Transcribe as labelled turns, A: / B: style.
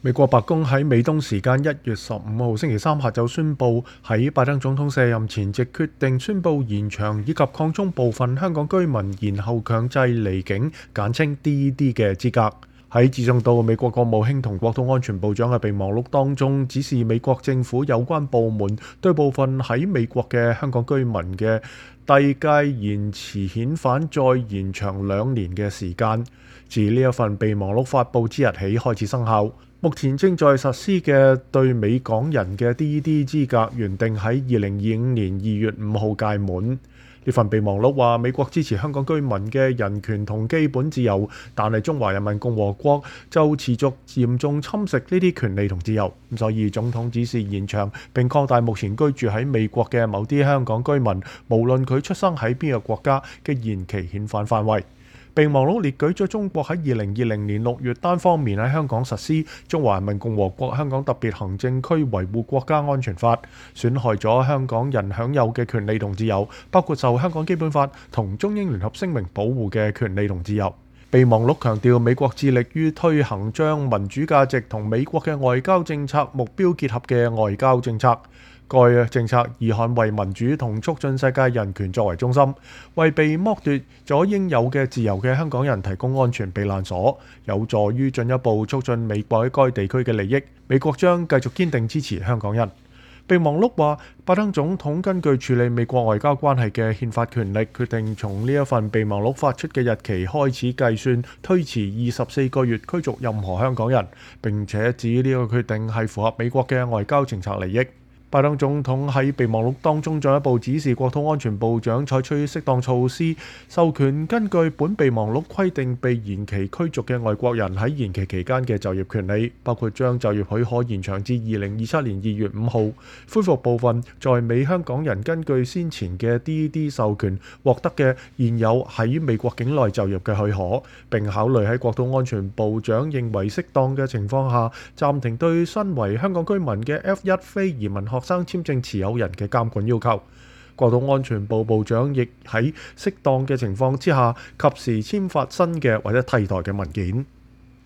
A: 美國白宮喺美東時間1月15號星期三下晝宣布，喺拜登總統卸任前夕決定宣布延長以及擴充部分香港居民延後強制離境簡稱 DED 嘅資格。喺致送到美國國務卿同國土安全部長嘅備忘錄當中，指示美國政府有關部門對部分喺美國嘅香港居民嘅遞解延遲遣返再延長2年嘅時間，自呢一份備忘錄發布之日起開始生效。目前正在實施嘅對美港人嘅 DED 資格原定喺2025年2月5號屆滿。呢份備忘錄話，美國支持香港居民嘅人權同基本自由，但係中華人民共和國就持續嚴重侵蝕呢啲權利同自由。所以總統指示延長並擴大目前居住喺美國嘅某啲香港居民，無論佢出生喺邊個國家嘅延期遣返範圍。備忘錄列舉咗中國喺2020年6月單方面喺香港實施《中華人民共和國香港特別行政區維護國家安全法》，損害咗香港人享有嘅權利同自由，包括受香港基本法同中英聯合聲明保護嘅權利同自由。備忘錄強調，美國致力於推行將民主價值同美國嘅外交政策目標結合嘅外交政策。該政策以捍衛民主同促進世界人權作為中心，為被剝奪咗應有嘅自由嘅香港人提供安全避難所，有助於進一步促進美國喺該地區嘅利益。美國將繼續堅定支持香港人。備忘錄話，拜登總統根據處理美國外交關係嘅憲法權力，決定從呢一份備忘錄發出嘅日期開始計算，推遲24個月驅逐任何香港人，並且指呢個決定係符合美國嘅外交政策利益。拜登總統喺備忘錄當中進一步指示國土安全部長採取適當措施，授權根據本備忘錄規定被延期驅逐嘅外國人喺延期期間嘅就業權利，包括將就業許可延長至2027年2月5號，恢復部分在美香港人根據先前嘅 DED 授權獲得嘅現有喺美國境內就業嘅許可，並考慮喺國土安全部長認為適當嘅情況下，暫停對身為香港居民嘅 F1 非移民學生簽證持有人嘅監管要求。國土安全部部長亦喺適當嘅情況之下，及時簽發新嘅或者替代嘅文件。